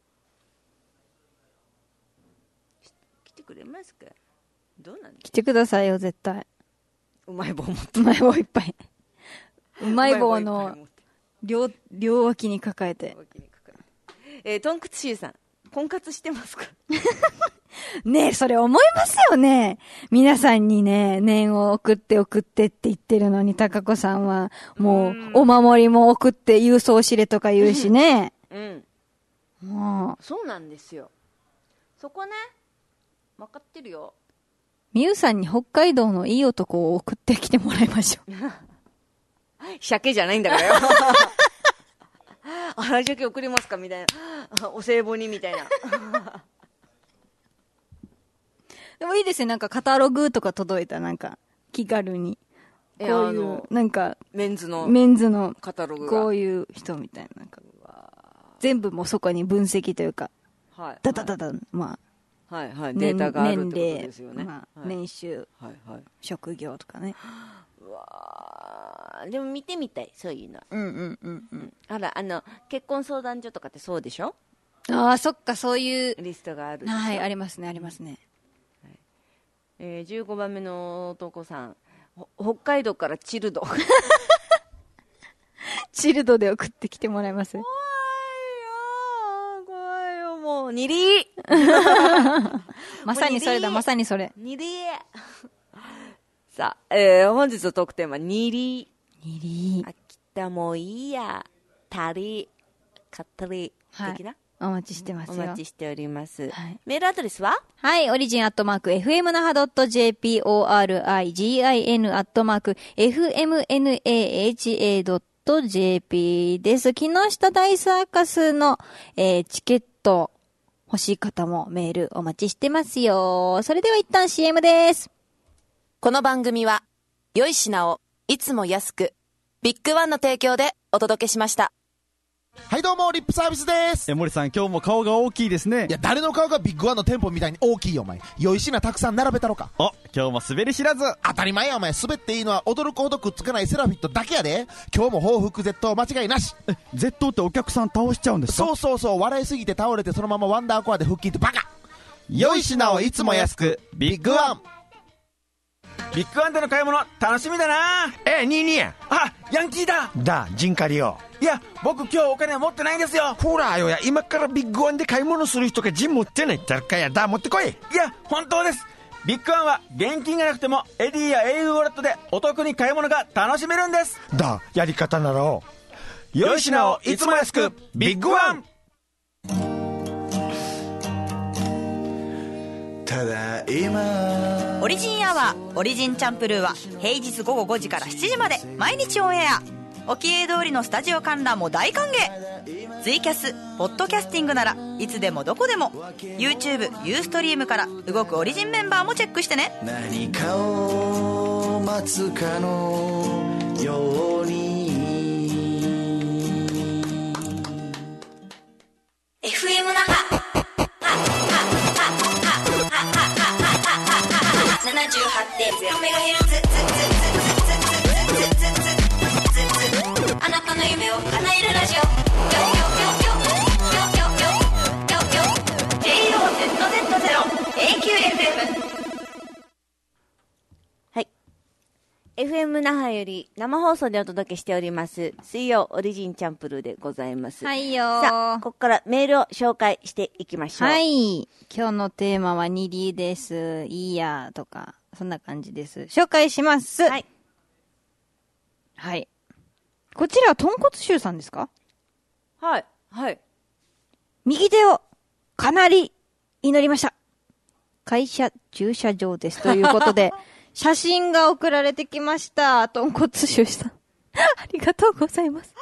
来てくれますか？どうなんですか？ 来てくださいよ、絶対。 うまい棒持って。 うまい棒いっぱい。うまい棒の両、両脇に抱えて。 えー、トンクツシーさん、婚活してますか？ ねえ、それ思いますよね。皆さんにね、念を送って送ってって言ってるのに、高子さんは、もう、お守りも送って郵送しれとか言うしね。 うん。 もう。そうなんですよ。そこね、分かってるよ。 みゆさんに北海道のいい男を送ってきてもらいましょう。 鮭じゃないんだからよ。あら、鮭送りますかみたいな。お歳暮にみたいな。 でもいいですね。なんかカタログとか届いた、なんか気軽に。こういう、なんか、 メンズの、 メンズのカタログが。 こういう人みたいな。なんか全部もうそこに分析というか、 はい。 ダダダダ、まあ。はいはい。データがあるってことですよね。 まあ、年収、 はいはい。 職業とかね。 うわー、でも見てみたい、そういうの。 うんうんうんうん。 あら、あの、結婚相談所とかってそうでしょ？ ああ、そっか、そういう。 リストがある。 はい、ありますね、ありますね。 はい、えー、じゅうごばんめの男さん。北海道からチルド。 チルドで送ってきてもらいます。 怖いよ、怖いよ、もう、にりまさにそれだ、まさにそれ。 にりさあ、えー、本日のトークテーマ、にり。 にり。 秋田もいいや、たり、かったり、的な、 お待ちしてますよ。 お待ちしております。 はい、 メールアドレスははい、オリジンアットマーク エフエムナハドットジェーピー オーアールアイジーアイエヌ アットマーク エフエムエヌエーエイチエー ドット ジェーピー です。木下大サーカスの、えー、チケット欲しい方もメールお待ちしてますよ。それでは一旦 シーエム です。 この番組は良い品をいつも安くビッグワンの提供でお届けしました。 はいどうもリップサービスです。 え森さん今日も顔が大きいですね。 いや誰の顔がビッグワンの店舗みたいに大きいよお前。良い品たくさん並べたろか。 お今日も滑り知らず。 当たり前やお前。滑っていいのは驚くほどくっつかないセラフィットだけやで。今日も報復絶倒間違いなし。 え絶倒ってお客さん倒しちゃうんですか。 そうそうそう。笑いすぎて倒れてそのままワンダーコアで腹筋ってバカ。 良い品をいつも安くビッグワン。ビッグワンでの買い物楽しみだな。 えニーニーや。 あヤンキーだ。 だジンカリよ。 いや僕今日お金持ってないんですよ。 ほらよや今からビッグワンで買い物する人がジン持ってないってかや。だ持ってこい。 いや本当です。ビッグワンは現金がなくてもエディや エーユー ウォレットでお得に買い物が楽しめるんです。 だやり方なら良い品をいつも安くビッグワン。 ただ今オリジンアワーオリジンチャンプルーは平日午後ごじからしちじまで毎日オンエア。おきえ通りのスタジオ観覧も大歓迎。ツイキャスポッドキャスティングならいつでもどこでも YouTube、ユーストリームから動くオリジンメンバーもチェックしてね。 何かを待つかのようにエフエム 那覇 ななじゅうはちてんゼロメガヘルツ あなたの夢を叶えるラジオ ジェイオーゼットゼットゼロ エーキューエフエム。 はい エフエム 那覇より生放送でお届けしております水曜オリジンチャンプルーでございます。 はいよー。 さあここからメールを紹介していきましょう。 はい、今日のテーマはニリです。いいやとかそんな感じです。紹介します。 はいはい。こちらは豚骨臭さんですか。 はいはい。 右手をかなり祈りました。会社駐車場ですということで写真が送られてきました。豚骨臭さんありがとうございます。 も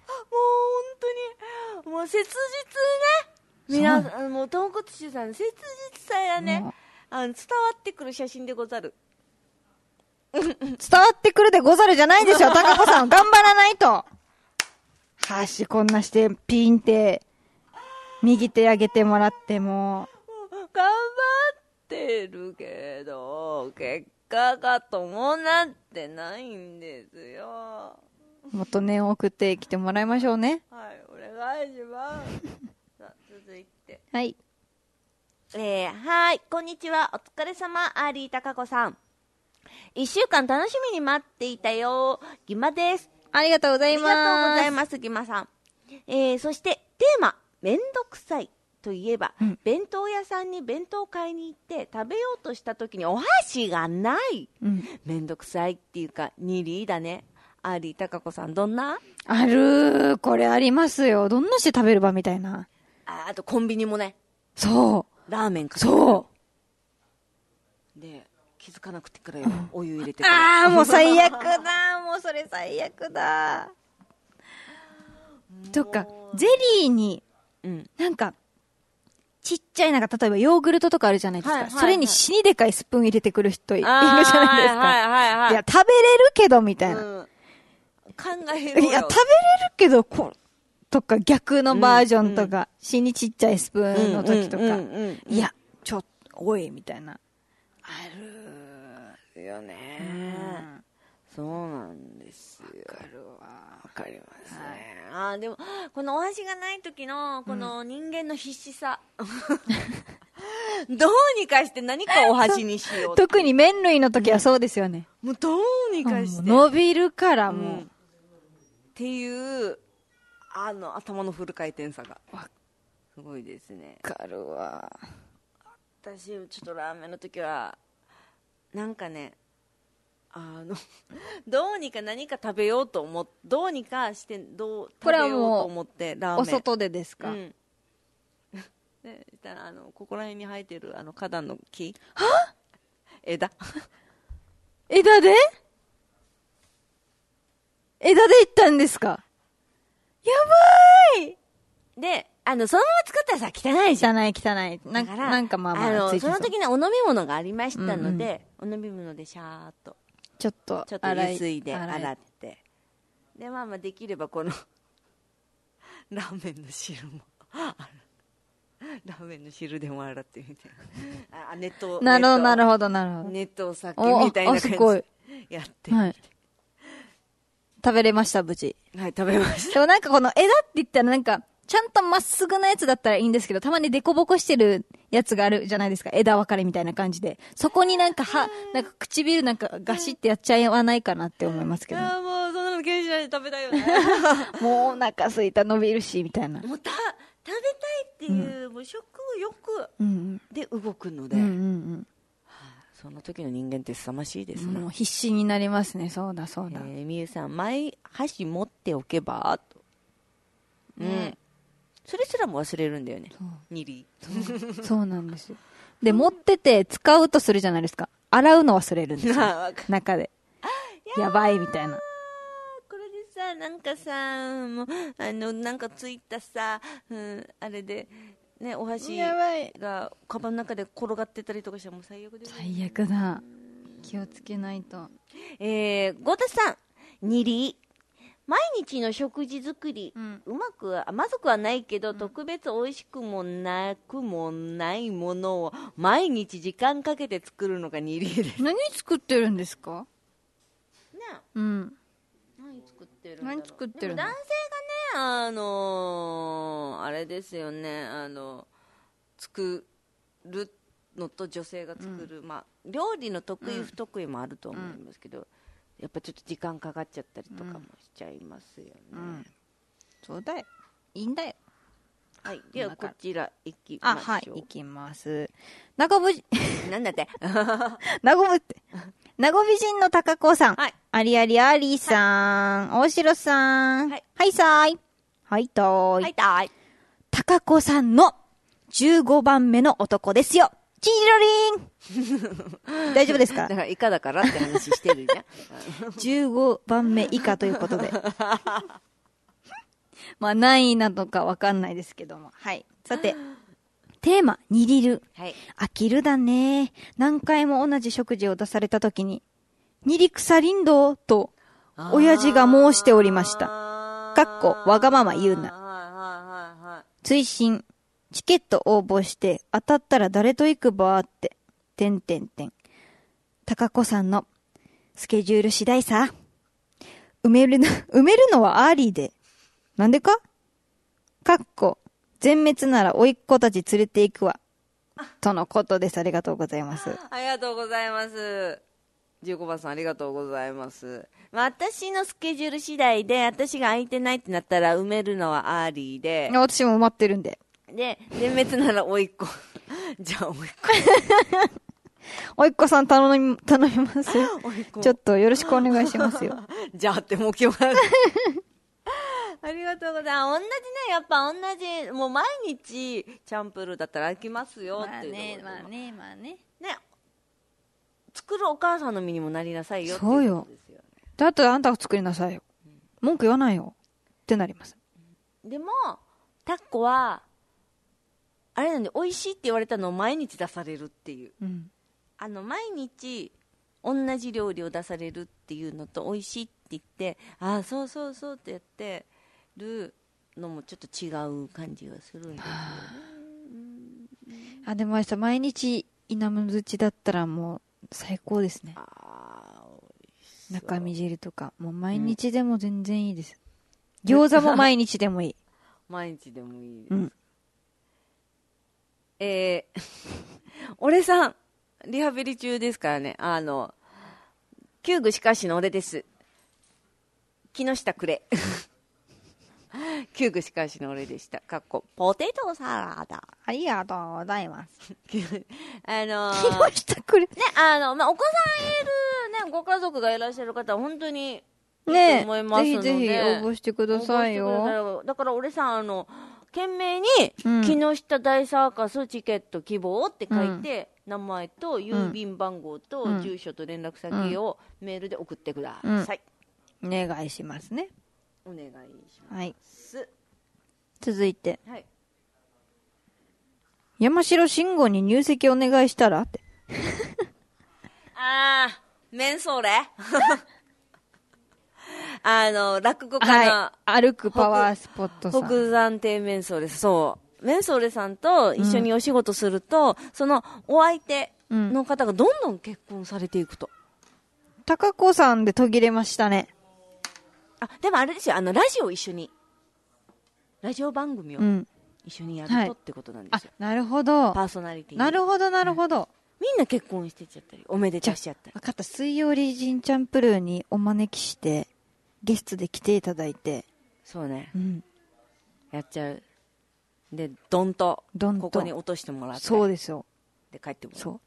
う本当にもう切実ね。皆さんもう豚骨臭さんの切実さやね、あの伝わってくる写真でござる。 伝わってくるでござるじゃないですよ。高子さん頑張らないと。はしこんなしてピンって右手上げてもらっても頑張ってるけど結果が伴ってないんですよ。 もっと念を送ってきてもらいましょうね。 はい、お願いしますさあ続いてはい、 えー、はいこんにちは、お疲れ様。アーリー高子さん、一週間楽しみに待っていたよ。ギマです。 ありがとうございます。 ありがとうございます、ギマさん。えー、そしてテーマめんどくさいといえば、うん、弁当屋さんに弁当買いに行って食べようとした時にお箸がない、うん、めんどくさいっていうかニリーだね。アーリー高子さんどんな？ あるー、これありますよ。どんなして食べるばみたいな。 あ, あとコンビニもね。 そうラーメンかそうで気づかなくてくれよ、お湯入れてくれ。 ああもう最悪だもうそれ最悪だとかゼリーに、うん、なんかちっちゃいなんか例えばヨーグルトとかあるじゃないですか、はいはいはい、それに死にでかいスプーン入れてくる人いるじゃないですか、はいはいはい、いや食べれるけどみたいな、うん、 考えろよ。 いや食べれるけどことか逆のバージョンとか、うんうん、死にちっちゃいスプーンの時とか、うんうんうんうん、いやちょっとおいみたいなあるよね、うん、そうなんですよ。わかるわ。わかりますね、はい、あでもこのお箸がない時のこの人間の必死さ、うん、どうにかして何かお箸にしよう特に麺類の時はそうですよね、 うん、もうどうにかして、 うん、伸びるからもう、うん、 っていうあの頭のフル回転さがすごいですね。 わかるわ。 私ちょっとラーメンの時はなんかねあのどうにか何か食べようと思ってどうにかしてどう食べようと思ってラーメン。 お外でですか、うん、 でしたらあのここら辺に生えてるあの花壇の木は枝枝で枝で行ったんですか？やばい。 で、あの、そのまま作ったらさ、汚いじゃん。 汚い汚い。なんか、なんかまあまあ、 あの、 ついてその時にお飲み物がありましたので、 うんお飲み物でシャーっと、 ちょっと、 ちょっと洗いゆすいで洗い洗って。で、まあまあ、できればこの、ラーメンの汁も、あるラーメンの汁でも洗ってみたいな。あ、ネット、 なるほど、なるほほど、なるほど。 ネットお酒みたいな感じおあすごいやって。 はい。食べれました、無事。 はい、食べました。 でもなんかこの枝って言ったらなんか、ちゃんとまっすぐなやつだったらいいんですけど、たまにデコボコしてるやつがあるじゃないですか。枝分かれみたいな感じで。そこになんかは、なんか唇なんかガシってやっちゃわないかなって思いますけど。 いや、もう、そんなの気にしないで食べたいよね。 もうお腹すいた、伸びるし、みたいな。 もうた、食べたいっていう、うん、もう食欲で動くので、 うんうんうんその時の人間って凄ましいですね。 もう必死になりますね。そうだそうだ。 えー、みゆさん、マイ箸持っておけばと。うん。ね、それすらも忘れるんだよね。にり。 そう、そうなんですよ。で、持ってて使うとするじゃないですか。洗うの忘れるんですよ。中で。やばいみたいな。 これでさ、なんかさ、もう、あの、なんかついたさ、うん、あれで、ね、お箸がカバンの中で転がってたりとかしたらもう最悪です、ね、 最悪だ。気をつけないと。 えー、ゴータさん、にり。毎日の食事作り、うん、うまくは、まずくはないけど、うん、特別美味しくもなくもないものを毎日時間かけて作るのがにりです。 何作ってるんですか？ ね。 うん。 何作ってるんだろう。 何作ってるの？ 男性がね、あのー、あれですよね、あの作るのと女性が作る、うん、まあ料理の得意不得意もあると思いますけど、うん、やっぱちょっと時間かかっちゃったりとかもしちゃいますよね、うん、 そうだよ、いいんだよ。 はい、ではこちら行きましょう。あ、 はい、行きます。なごぶじなんだってなごぶってなご美人の高子さん、はい、ありありありさん、はい、大城さん、はい、はいさーい、はいたーい、 はいたーい、 高子さんのじゅうごばんめの男ですよ。チーロリン大丈夫ですか？ だから以下だからって話してるじゃん。 じゅうごばんめ以下ということで。まあ何位なのかわかんないですけども。はい。さて、テーマ、にりる。はい。飽きるだね。何回も同じ食事を出されたときに、にり腐りんどと、親父が申しておりました。かっこ、わがまま言うな。追伸、チケット応募して当たったら誰と行くばーって、てんてんてん。高子さんのスケジュール次第さ。埋めるの、埋めるのはアーリーで。なんでか？かっこ、全滅なら甥っ子たち連れて行くわ。とのことです。ありがとうございます。 ありがとうございます。じゅうごばんさんありがとうございます。まあ、私のスケジュール次第で、私が空いてないってなったら埋めるのはアーリーで。 私も埋まってるんで。 で、全滅なら甥っ子。じゃあ甥っ子。甥っ子さん頼み、頼みます。ちょっとよろしくお願いしますよ。 じゃあってもう決まる。ありがとうございます。同じね、やっぱ同じ、もう毎日、チャンプルーだったら飽きますよっていう。 まあね、まあね、まあね。 ね。作るお母さんの身にもなりなさいよっていう。 そうよ。だったらあんたが作りなさいよ。うん、文句言わないよ。ってなります。 でも、タッコは、あれなんで、美味しいって言われたのを毎日出されるっていう。うん、あの、毎日、同じ料理を出されるっていうのと、美味しいって言って、ああ、そうそうそうってやってるのもちょっと違う感じがするんですよね。 あ、でもあれさ、毎日、稲むずちだったらもう、最高ですね。 あ中身汁とか。もう毎日でも全然いいです。うん、餃子も毎日でもいい。 毎日でもいいです。 うん、 えー、俺さん、リハビリ中ですからね。あの、旧具歯科士の俺です。木下くれ。旧具歯科士の俺でした。かっこ、ポテトサラダ。 ありがとうございます。 あのー、 木下くれ。 ね、あの、まあ、お子さんいる、ね、ご家族がいらっしゃる方は本当にいいと思いますので。 ね、ぜひぜひ応募してくださいよ。 だから俺さん、あの、 懸命に、 うん、 木下大サーカスチケット希望って書いて、うん、名前と郵便番号と住所と連絡先をメールで送ってください。 うんうん、お願いしますね。 お願いします。 はい。続いて。 はい。 山城慎吾に入籍お願いしたらって。 あー、メンソーレあの、落語家の、 はい、歩くパワースポットさん。 北山亭メンソーレ。そう。メンソーレさんと一緒にお仕事すると、うん、そのお相手の方がどんどん結婚されていくと。 高子さんで途切れましたね。 あ、でもあれですよ、あの、ラジオ一緒に、ラジオ番組を一緒にやると、うん、ってことなんですよ。 あ、なるほど。 パーソナリティ。 なるほど、なるほど。 みんな結婚してっちゃったり、おめでたしちゃったり。 分かった、水曜リジンチャンプルーにお招きして、ゲストで来ていただいて。 そうね。 うん。 やっちゃう。で、どんと、 どんとここに落としてもらって。 そうですよ。 で、帰ってもらう。 そう。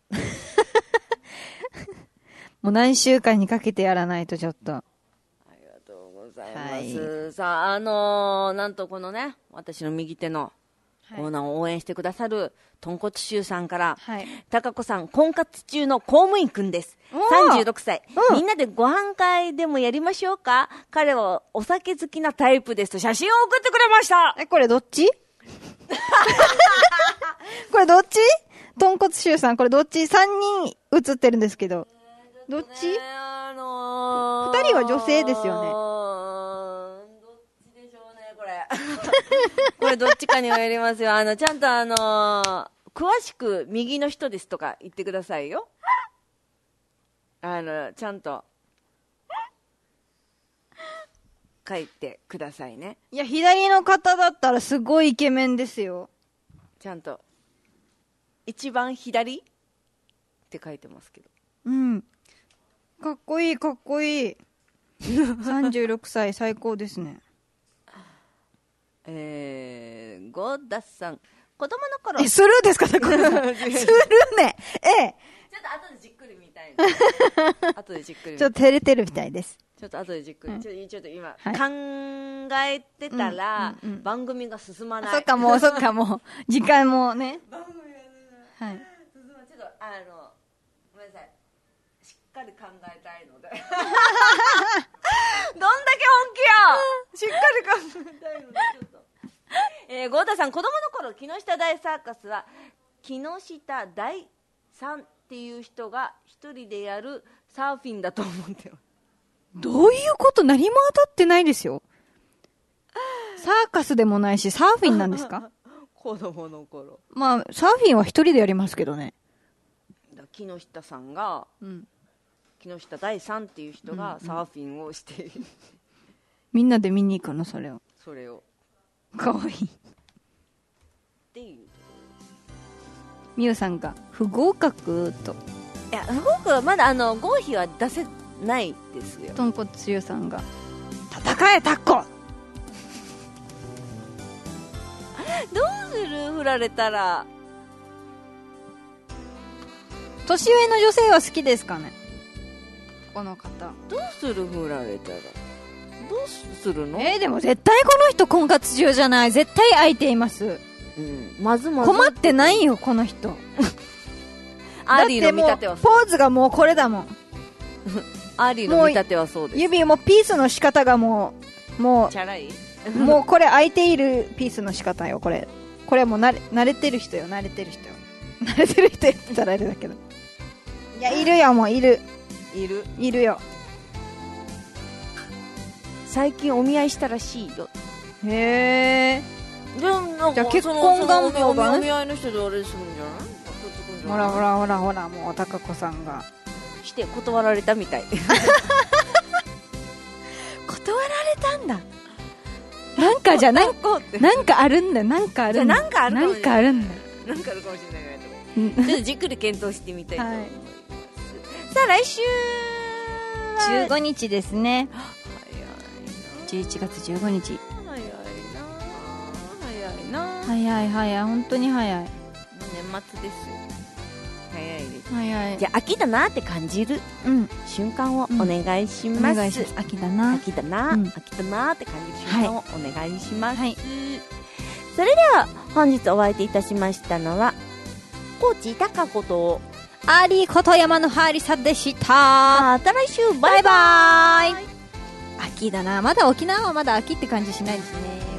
もう何週間にかけてやらないとちょっと。 ありがとうございます。はい、さあ、あのー、なんとこのね、私の右手のコーナーを応援してくださる、豚骨臭さんから、はい、高子さん、婚活中の公務員くんです。さんじゅうろくさい、うん。みんなでご飯会でもやりましょうか？彼はお酒好きなタイプですと写真を送ってくれました。 え、これどっちこれどっち？豚骨臭さん、これどっち？ さん 人写ってるんですけど。どっち？ あのー、 ふたりは女性ですよね。 どっちでしょうね、これ。これどっちかにもよりますよ。あの、ちゃんとあのー、詳しく右の人ですとか言ってくださいよ。あの、ちゃんと書いてくださいね。 いや、左の方だったらすごいイケメンですよ。 ちゃんと一番左って書いてますけど。 うん。かっこいい、かっこいい。さんじゅうろくさい最高ですね。 えー、ゴーダさん、子供の頃。 え、スルーですか？スルーね。ええ。 ちょっと後でじっくり見たいな。後でじっくり見たい。 ちょっと照れてるみたいです。 ちょっと後でじっくり。うん、ちょちょっと今、 はい、 考えてたら、うんうんうん、番組が進まない。 そっかもう、そっかもう、時間もね。 番組が進まない。はい。進まない。ちょっと、あの、ごめんなさい。しっかり考えたいので。どんだけ本気よしっかり考えたいので、ちょっと。えー、ゴータさん、子供の頃、木下大サーカスは、木下大さんっていう人が一人でやるサーフィンだと思ってます。 どういうこと？何も当たってないですよ。サーカスでもないし、サーフィンなんですか？ 子供の頃。 まあ、サーフィンは一人でやりますけどね。 木下さんが、うん、木下大さんっていう人がサーフィンをしている、うんうん、 みんなで見に行くの、それを。 それを。 かわいい。 っていう。 みゆさんが不合格と。 いや、不合格はまだあの合否は出せないですよ。 豚骨つゆさんが戦えタッコ。 どうする？振られたら。 年上の女性は好きですかね、この方。 どうする？振られたらどうするの？ えー、でも絶対この人婚活中じゃない。絶対空いています。 うん、まずまず困ってないよこの人。 アーリーの見立てはポーズがもうこれだもん。 アーリーの見立てはそうです。 指もピースの仕方がもうもうチャラいもうこれ空いているピースの仕方よ。これこれはもう慣れ慣れてる人よ。慣れてる人よ。慣れてる人言ってたらあれだけど、いやいるよ、もういるいるいるよ。 最近お見合いしたらしいよ。 へえ。 じゃあなんか結婚願望がお見合いの人であれするんじゃない？ ほらほらほらほら、もう高子さんがして断られたみたい。 断られたんだ。なんかじゃなんかなんかあるんだよ。なんかあるんだ。 なんかあるなんかあるんだ。 なんかあるかもしれないから。ちょっとじっくり検討してみたいと思います。はい、さあ来週じゅうごにちですね。じゅういちがつじゅうごにち。 早いな早いな早い早い、本当に早い。 年末ですよ。早いです。 早い。 じゃあ秋だなって感じる、うん、瞬間をお願いします。うん、お願いします。 秋だな秋だな、うん、秋だなって感じる瞬間をお願いします。はい、さそれでは本日お相手いたしましたのは高知高子とアリこと山のハリサでした。 また来週バイバイ。 秋だな。まだ沖縄はまだ秋って感じしないですね。